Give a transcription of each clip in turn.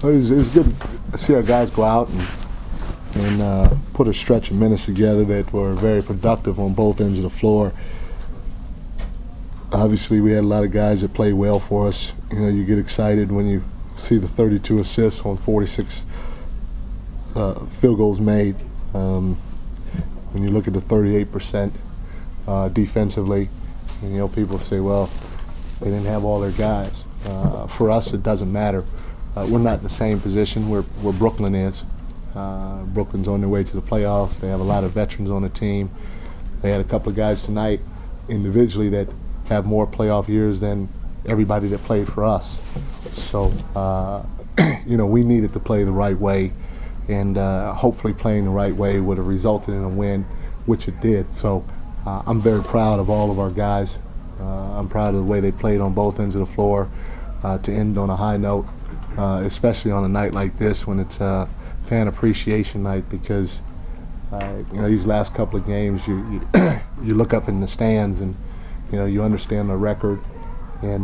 It was good to see our guys go out and put a stretch of minutes together that were very productive on both ends of the floor. Obviously, we had a lot of guys that played well for us. You know, you get excited when you see the 32 assists on 46 field goals made. When you look at the 38% defensively, and, you know, people say, well, they didn't have all their guys. For us, it doesn't matter. We're not in the same position where Brooklyn is. Brooklyn's on their way to the playoffs. They have a lot of veterans on the team. They had a couple of guys tonight individually that have more playoff years than everybody that played for us. So, you know, we needed to play the right way, and hopefully playing the right way would have resulted in a win, which it did. So I'm very proud of all of our guys. I'm proud of the way they played on both ends of the floor to end on a high note, especially on a night like this when it's fan appreciation night, because you know, these last couple of games you look up in the stands and, you know, you understand the record, and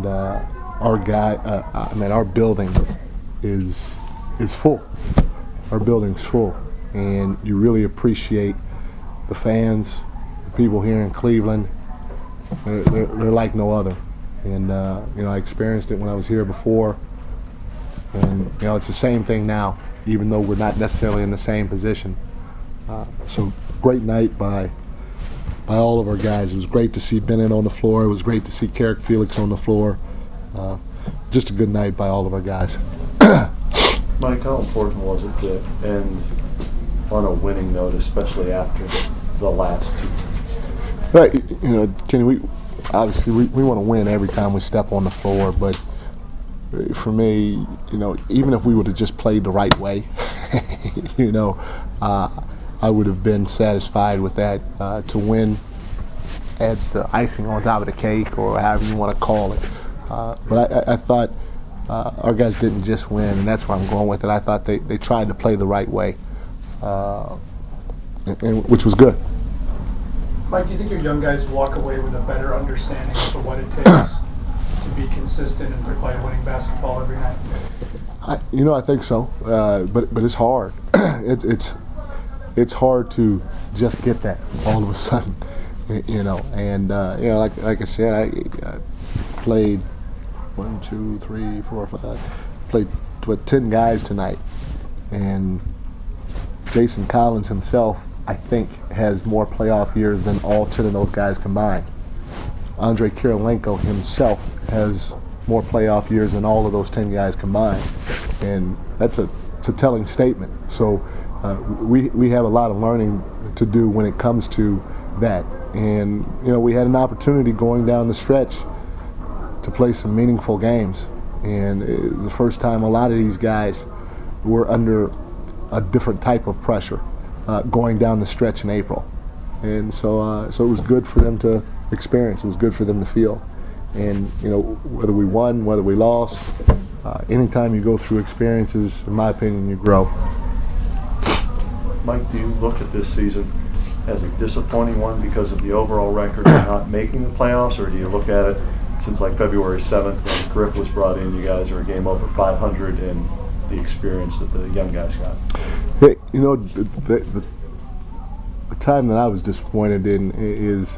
our building is full. Our building's full, and you really appreciate the fans, the people here in Cleveland. They're like no other, and you know, I experienced it when I was here before, and you know, it's the same thing now, even though we're not necessarily in the same position. So great night by all of our guys. It was great to see Bennett on the floor. It was great to see Carrick Felix on the floor. Just a good night by all of our guys. Mike, how important was it to end on a winning note, especially after the last two games? Right, you know, Kenny, we want to win every time we step on the floor, but for me, you know, even if we would have just played the right way, you know, I would have been satisfied with that. To win adds the icing on top of the cake, or however you want to call it. But I thought our guys didn't just win, and that's where I'm going with it. I thought they tried to play the right way, which was good. Mike, do you think your young guys walk away with a better understanding of what it takes to be consistent and to play winning basketball every night? I think so, but it's hard. It's hard to just get that all of a sudden, you know. And you know, like I said, I played 10 guys tonight, and Jason Collins himself, I think, has more playoff years than all 10 of those guys combined. Andrei Kirilenko himself has more playoff years than all of those 10 guys combined, and it's a telling statement. So we have a lot of learning to do when it comes to that. And you know, we had an opportunity going down the stretch to play some meaningful games, and it was the first time a lot of these guys were under a different type of pressure going down the stretch in April. And so it was good for them to experience. It was good for them to feel. And you know, whether we won, whether we lost, anytime you go through experiences, in my opinion, you grow. Mike, do you look at this season as a disappointing one because of the overall record and not making the playoffs, or do you look at it since like February 7th when Griff was brought in, you guys are a game over 500 and the experience that the young guys got? Hey, you know, the time that I was disappointed in is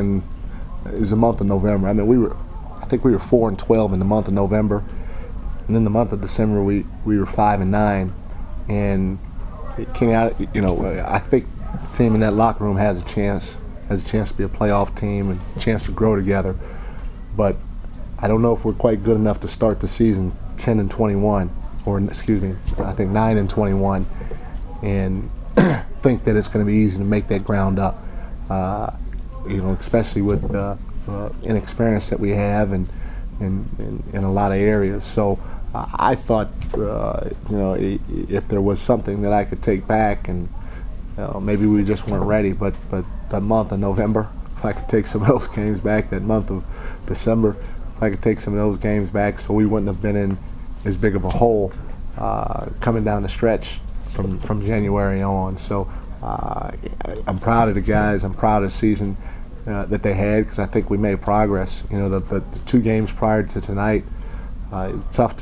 the month of November. I mean, I think we were 4-12 in the month of November, and then the month of December we were 5-9, and Kenny, you know, I think the team in that locker room has a chance to be a playoff team and a chance to grow together. But I don't know if we're quite good enough to start the season 10-21, or excuse me, I think 9-21, and think that it's going to be easy to make that ground up. You know, especially with the inexperience that we have and in a lot of areas. So I thought, you know, if there was something that I could take back, and maybe we just weren't ready, but that month of November, if I could take some of those games back, that month of December, if I could take some of those games back, so we wouldn't have been in as big of a hole coming down the stretch from January on. So I'm proud of the guys. I'm proud of the season that they had, because I think we made progress. You know, the 2 games prior to tonight, tough to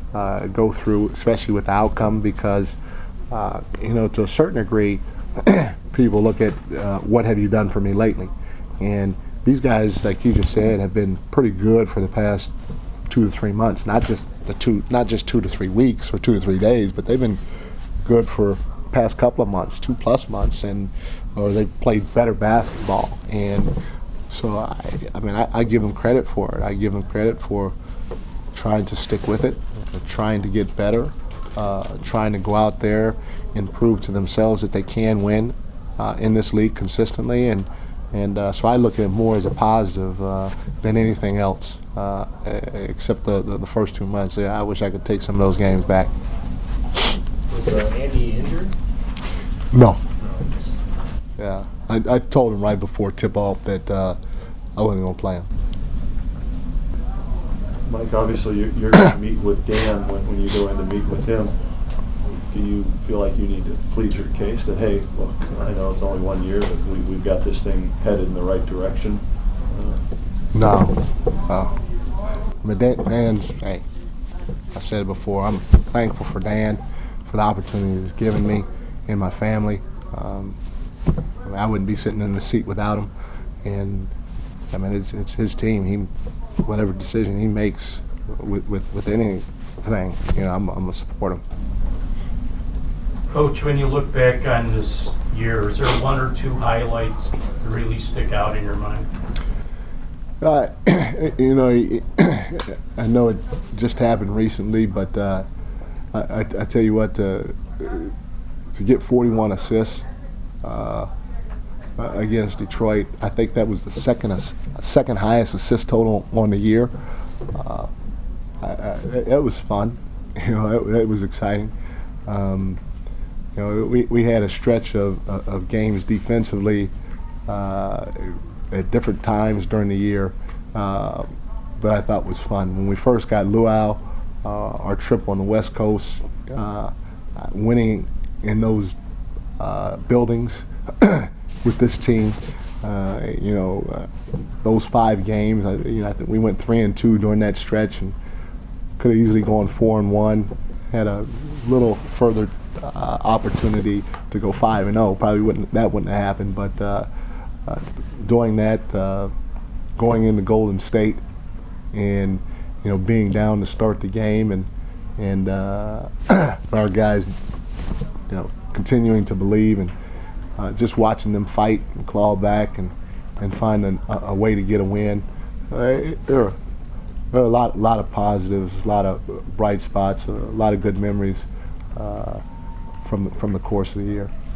go through, especially with the outcome, because to a certain degree, people look at what have you done for me lately, and these guys, like you just said, have been pretty good for the past 2 to 3 months. Not just 2 to 3 weeks or 2 to 3 days, but they've been good for the past couple of months, 2+ months, or they've played better basketball. And so I give them credit for it. I give them credit for trying to stick with it, trying to get better, trying to go out there and prove to themselves that they can win in this league consistently, and so I look at it more as a positive than anything else, except the first 2 months. I wish I could take some of those games back. Was Andy injured? No. Yeah, I told him right before tip-off that I wasn't going to play him. Mike, obviously you're going to meet with Dan when you go in to meet with him. Do you feel like you need to plead your case that, hey, look, I know it's only 1 year, but we've got this thing headed in the right direction? No. I mean, Dan's, hey, I said it before, I'm thankful for Dan for the opportunity he's given me and my family. I wouldn't be sitting in the seat without him. And, I mean, it's his team. Whatever decision he makes with anything, I'm going to support him. Coach, when you look back on this year, is there 1 or 2 highlights that really stick out in your mind? I know it just happened recently, but I tell you what, to get 41 assists against Detroit, I think that was the second highest assist total on the year. It was fun, it was exciting. We had a stretch of games defensively at different times during the year that I thought was fun. When we first got Luau, our trip on the West Coast, winning in those buildings with this team, those 5 games, I think we went 3-2 during that stretch, and could have easily gone 4-1. Had a little further opportunity to go 5-0. Probably wouldn't have happened, but doing that, going into Golden State, and being down to start the game, and our guys, continuing to believe, and just watching them fight and claw back and find a way to get a win. There are a lot of positives, a lot of bright spots, a lot of good memories from the course of the year.